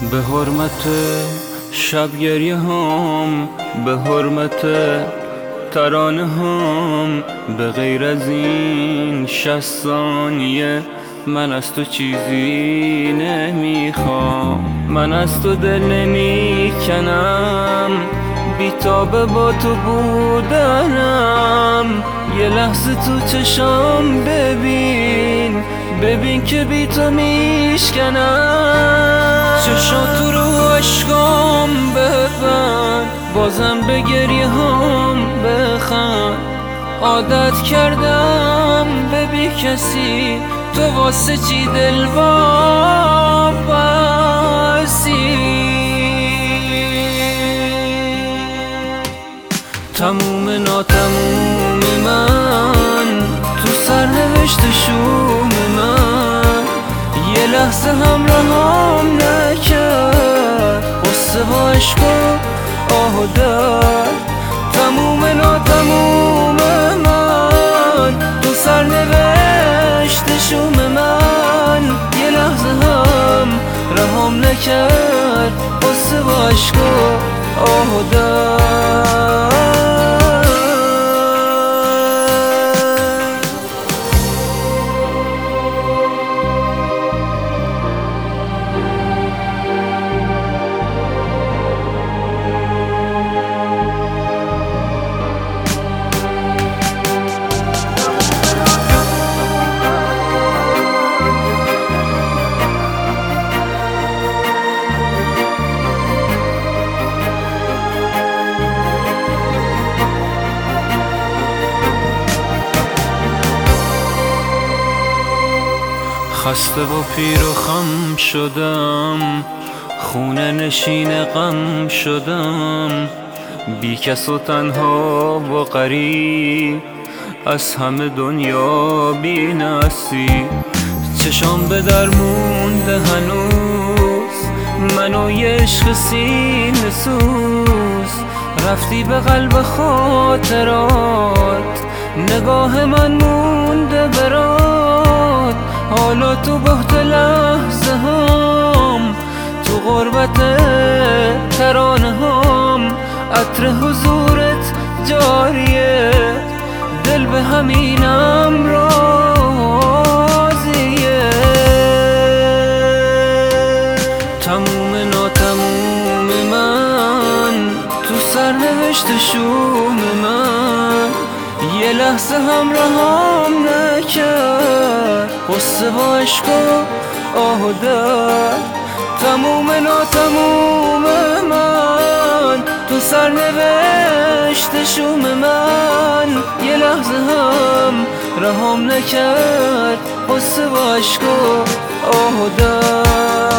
به حرمت شب گریه هم، به حرمت ترانه هم، به غیر از این 60 ثانیه من از تو چیزی نمیخوام. من از تو دل نمیکنم، بی‌تاب با تو بودنم. یه لحظه تو چشام ببین، ببین که بی تو میشکنم. چشاتو رو عشقام ببند، بازم به گریه هم بخند. عادت کردم به بی کسی، تو واسه چی دل واپسی؟ تموم ناتموم من تو سرنوشت شوم من، یه لحظه هم رهام نکرد غصه با عشق و آه و درد. تموم ناتموم من تو سرنوشت شوم من، یه لحظه هم رهام نکرد غصه با عشق و آه و درد. خسته و پیر و خم شدم، خونه نشین غم شدم. بی کس و تنها و غریب، از همه دنیا بی نصیب. چشام به در مونده هنوز، منو یه عشق سینه سوز. رفتی به قلب خاطرات، نگاه من مونده برات. حالا تو بهت لحظه هم، تو غربت ترانه هم. عطر حضورت جاریه، دل به همینم راضیه. تموم ناتموم من تو سرنوشت شوم من، یه لحظه هم رهام نکرد غصه با عشق و آه و درد. تموم ناتموم من تو سرنوشت شوم من، یه لحظه هم رهام نکرد غصه با عشق و آه و درد.